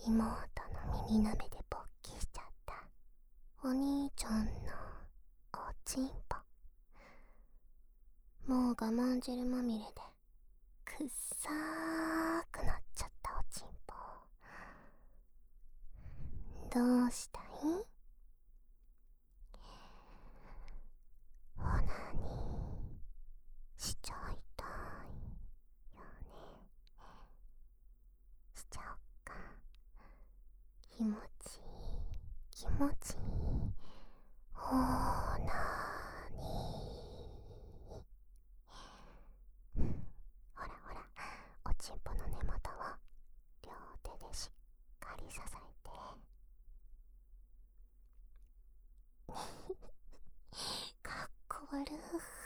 妹の耳鍋で勃起しちゃったお兄ちゃんのおちんぽ。もう我慢汁まみれでくっさーくなっちゃったおちんぽ。どうしたい？オナニーしちゃいたいよね。しちゃおっか。気持ちいい気持ちいいオナニー。ほらほら、おちんぽの根元を両手でしっかり支えて。かっこ悪い。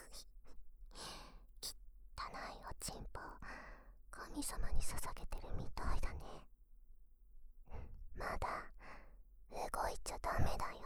汚いおちんぽ神様に捧げてるみたいだね。まだ動いちゃダメだよ。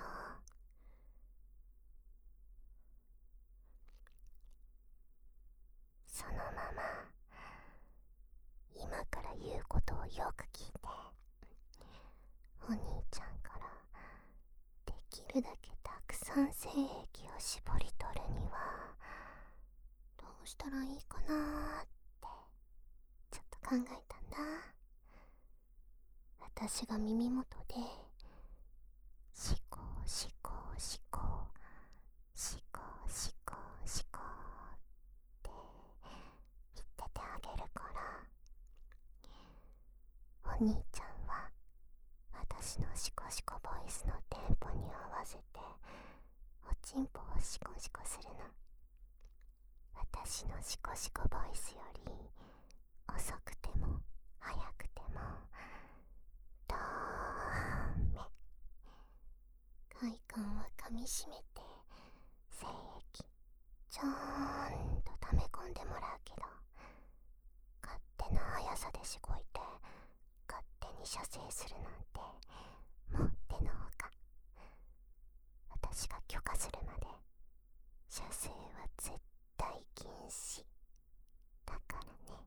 そのまま今から言うことをよく聞いて。お兄ちゃんからできるだけたくさん精液を絞り取るにはどうしたらいいかなーってちょっと考えたんだ。私が耳元でシコシコシコシコシコシコって言っててあげるから、お兄ちゃんは私のシコシコボイスのテンポに合わせておちんぽをシコシコするの。私のシコシコボイスより遅くても速くてもダメ。快感は噛みしめて精液ちゃんと溜め込んでもらうけど、勝手な速さでしごいて勝手に射精するなんてもってのほか。私が許可するまで射精は絶対禁止だからね。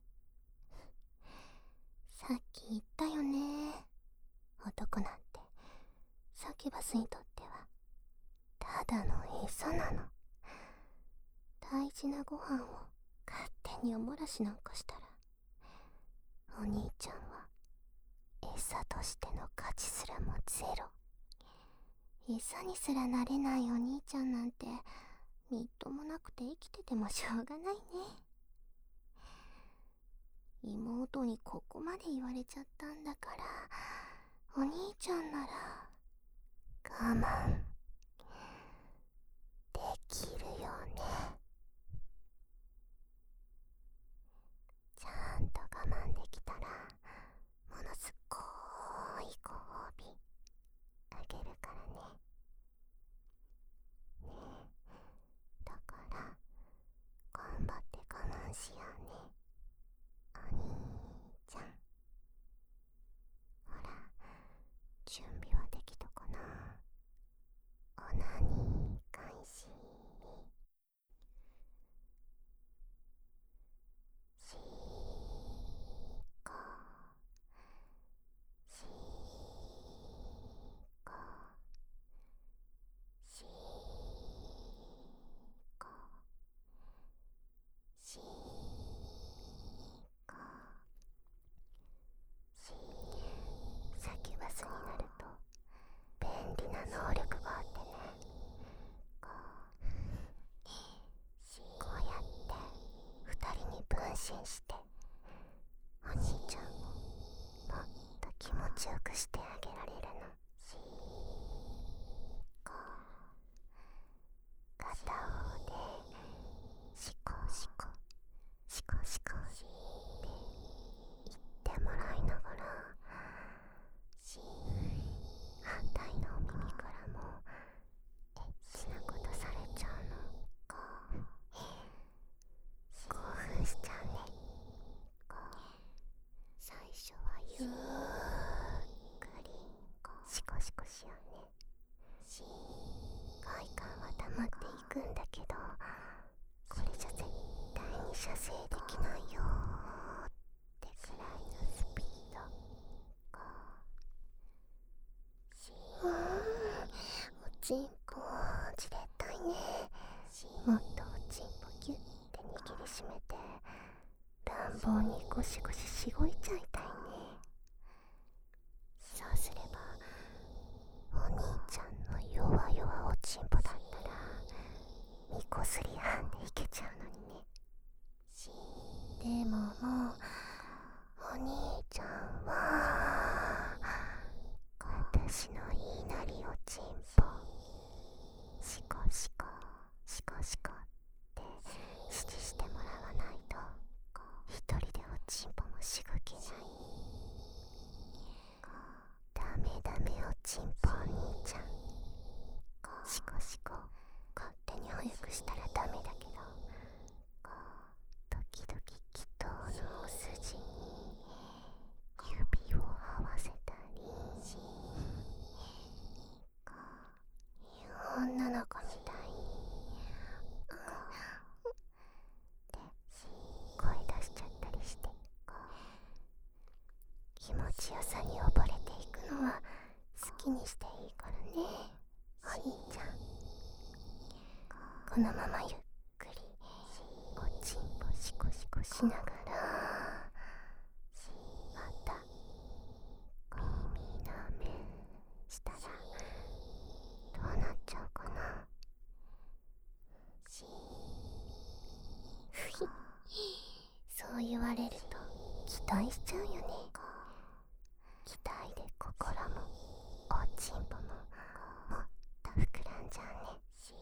さっき言ったよね、男なんてサキュバスにとってはただの餌なの。大事なご飯を勝手におもらしなんかしたらお兄ちゃんは餌としての価値すらもゼロ。餌にすらなれないお兄ちゃんなんてみっともなくて生きててもしょうがないね。妹にここまで言われちゃったんだから、お兄ちゃんなら我慢できるよね。ちゃんと我慢できたらものすっごいご褒美あげるからね。ねえ、だから頑張って我慢しようね、お兄ちゃん。ほら、準備はできたかな。オナニー開始。シーコシーコシーコシーコシー。サキュバスになると便利な能力があってね、こうやって二人に分身してお兄ちゃんをもっと気持ちよくしてあげられるの。シーコ片方でシコシコシコシコって言ってもらいながら、反対のお耳からもエッチなことされちゃうの。興奮しちゃうね。最初はゆっくりシコシコしようね。快感は溜まっていくんだけど、これじゃ絶対に射精できないよってくらいのスピード。 さに溺れていくのは好きにしていいからね、お兄ちゃん。このままゆっくりおちんぽシコシコしながら、また耳なめしたらどうなっちゃうかな。そう言われると期待しちゃうよね。期待で心もおちんぽももっと膨らんじゃうね。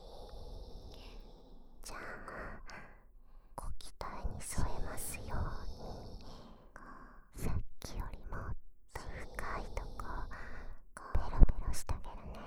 じゃあご期待に添えますように、さっきよりもっと深いとこペロペロしてあげるね。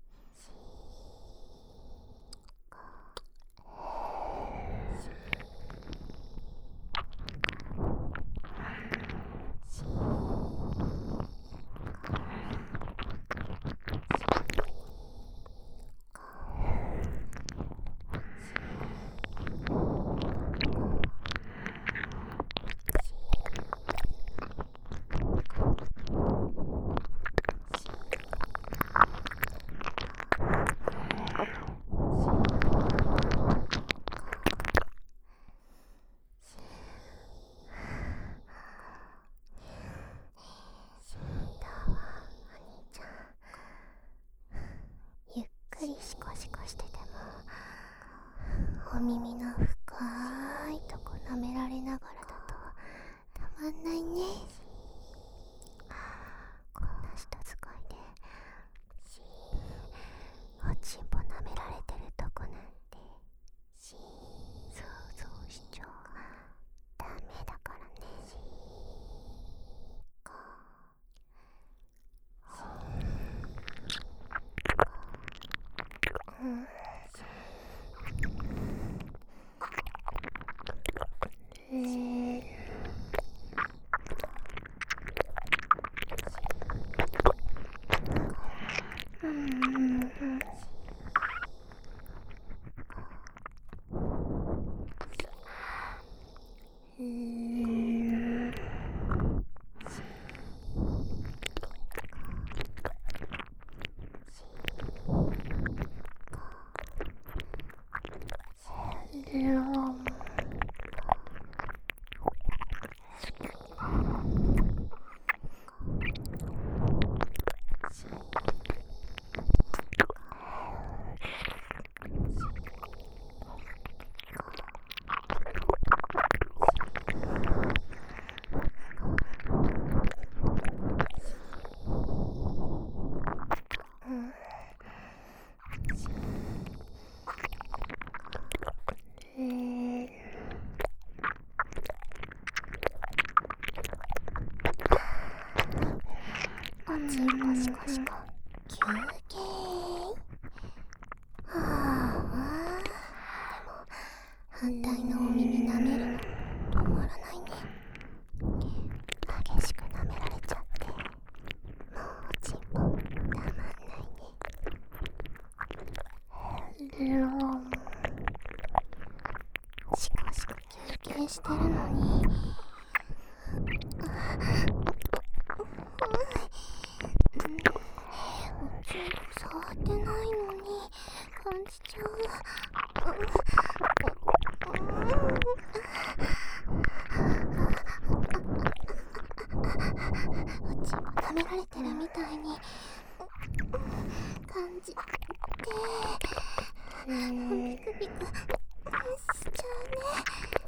ゆっくりシコシコしててもお耳の深いとこ舐められながらだとたまんないね。こんな人使いでおちんぽ舐められてるとこなんて想像しちゃダメだからね。おちんぽシコシコ休憩。はあ、でも反対のお耳舐めるの止まらないね。激しく舐められちゃってもうおちんぽたまんないね。シコシコ休憩してるのにおちんぽ触ってないのに感じちゃう。おちんぽ舐められてるみたいに感じてビクビクしちゃうね。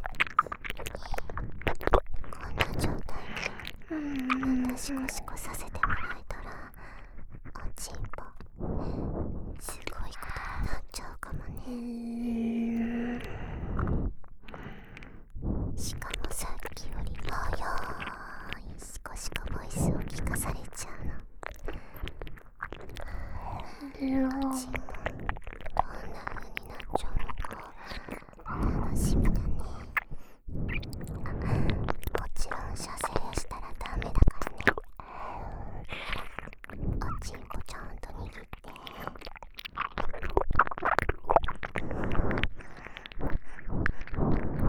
こんな状態でまたシコシコさせてもらえたらおちんぽすごいことになっちゃうかもね。しかもさっきより早いシコシコボイスを聞かされちゃうの。おちんぽどんな風になっちゃうのか楽しみだね。もちろん射精したらダメだからね。おちんぽちゃんと握って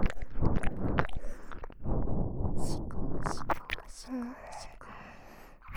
シコシコシコシコ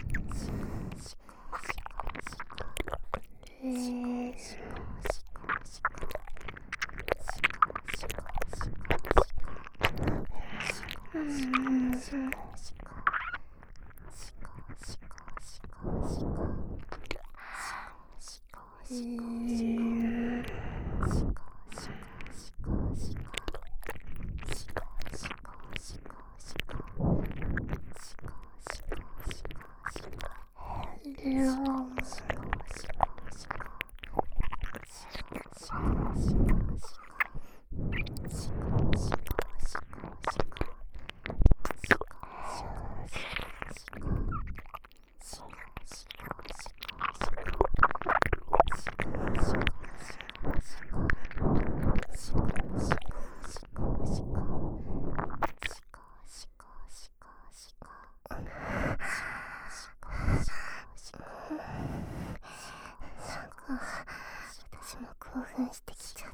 私も興奮してきちゃった。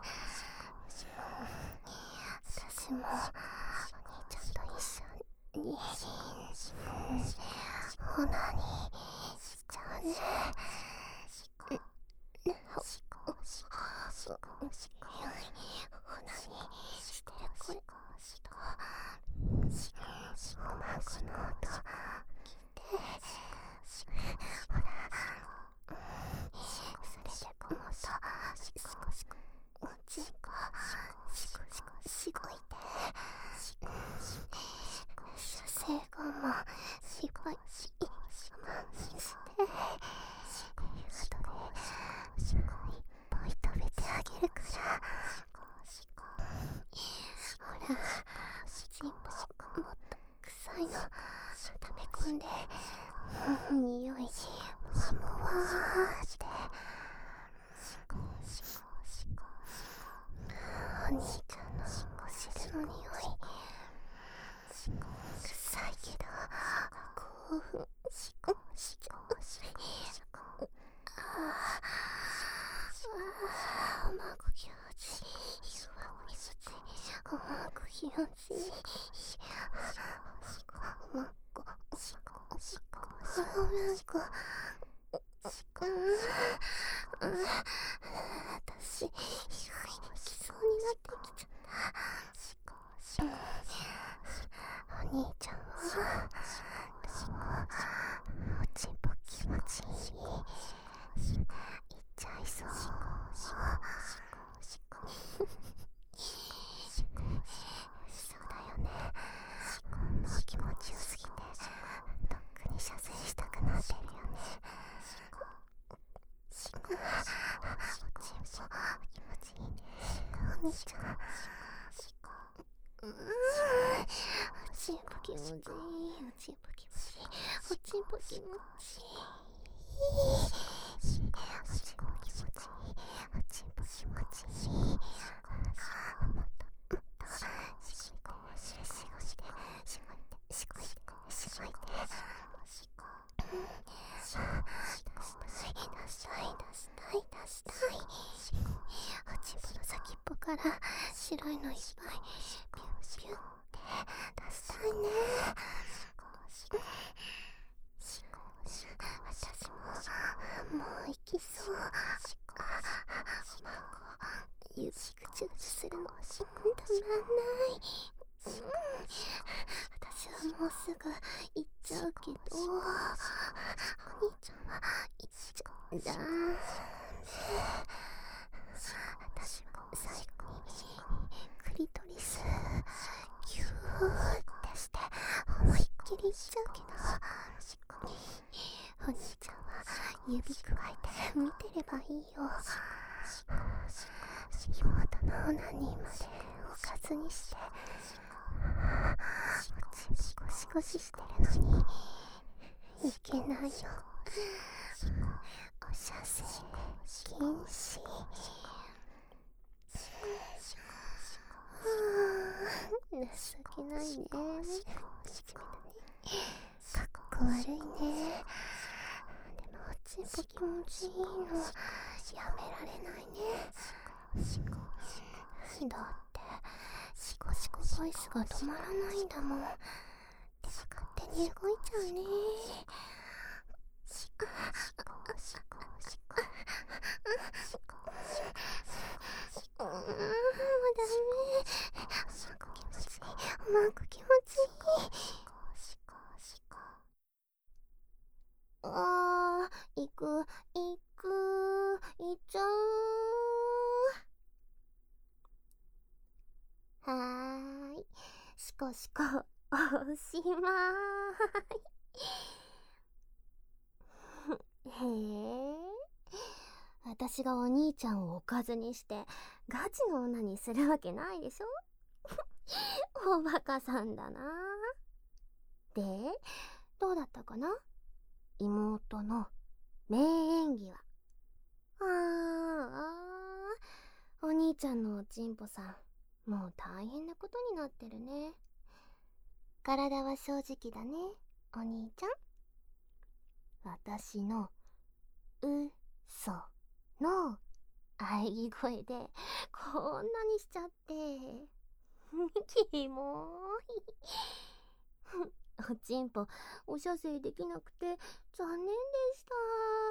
私もお兄ちゃんと一緒にオナニーしちゃうね。オナニーしてる声とおまんこの音聞いて、ほらそれでこの音おちんこしごいて、射精後もしごい我慢して、あとでいっぱい食べてあげるから。ほら、ちんぽもっと臭いの溜め込んで、匂いもわもわーって。お兄ちゃんのお尻の匂い臭いけど興奮おまんこ気持ちいい。おまんこ気持ちいい。おまんこ私吐きそうになってきちゃった。お兄ちゃんはおちんぽ気持ちいい。いっちゃいそう。そうだよね。もう気持ちよすぎてとっくに射精したくなってるよね。おちんぽ気持ちいいね。お兄ちゃんおちんぽ気持ちいい。おちんぽ気持ちいい。おちんぽ気持ちいい。おちんぽ気持ちいい。おちんぽ気持ちいい。もっとしごいて。出したい。おちんぽの先っぽから白いのいっぱいピュッピュッって出したいね。私もう行きそう。おまんこ指ぐちゅぐちゅするのたまんない。私はもうすぐ行っちゃうけど、お兄ちゃんは行っちゃうんだ。私は最後にクリトリスギューってして思いっきり行っちゃうけど、お兄ちゃんは指くわえて見てればいいよ。妹のオナニーまでおかずにしておちんぽゴシゴシしてるのにいけないよ。お射精禁止。情けないね。かっこ悪いね。でもおちんぽ気持ちいいのやめられないね。だってシコシコボイスが止まらないんだもん。手が勝手に動いちゃうね。もうダメ。おまんこ気持ちいい。あー、行く。 いっちゃう。はーい、しこしこおしまーい。へえ、私がお兄ちゃんをおかずにしてガチの女にするわけないでしょ。おバカさんだな。で、どうだったかな、妹の名演技は。お兄ちゃんのおちんぽさん、もう大変なことになってるね。体は正直だね、お兄ちゃん。私の嘘の喘ぎ声でこんなにしちゃってキモーい。おちんぽお射精できなくて残念でした。